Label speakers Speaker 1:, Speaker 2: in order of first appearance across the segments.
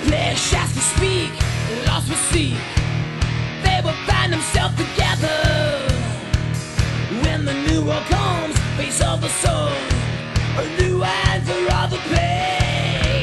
Speaker 1: flesh has to speak, lost will seek. They will find themselves together when the new world comes, face of the soul, a new answer of the pain.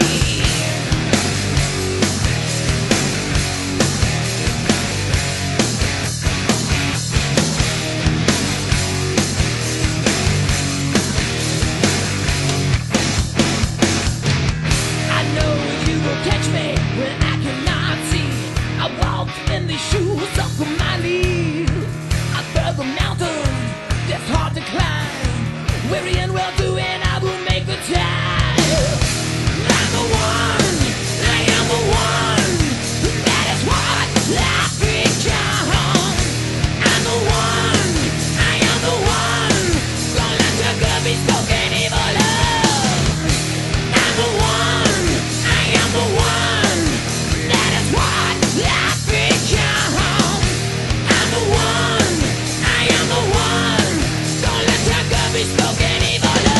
Speaker 1: I know you will catch me when I cannot see. I walked in the shoes of my knees. I felt the mountain that's hard to climb. Weary and well doing, I will make the time. I'm the one, I am the one. That is what I become. I'm the one, I am the one. Don't let your good be spoken evil of. I'm the one, I am the one. That is what I become. I'm the one, I am the one. Don't let your good be spoken evil of.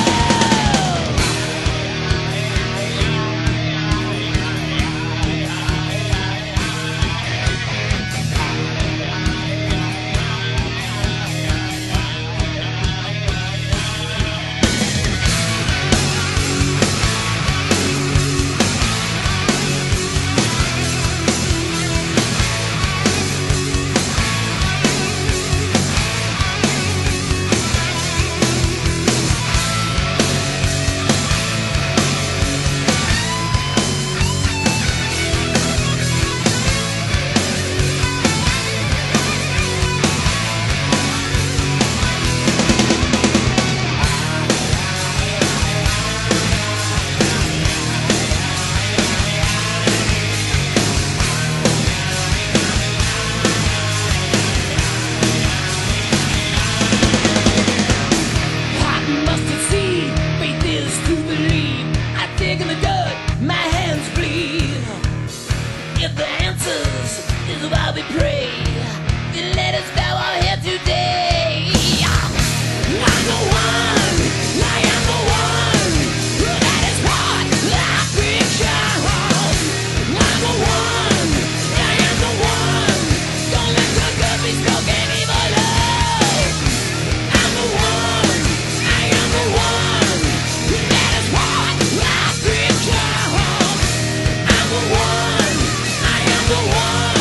Speaker 1: Hot mustard seed, faith is to believe. I dig in the dirt, my hands bleed. If the answers is while we pray, then let us bow our head today. I'm the one, I am the one. That is what I become. I'm the one, I am the one. Don't let your good be spoken evil of. I'm the one, I am the one. That is what I become. I'm the one, I am the one.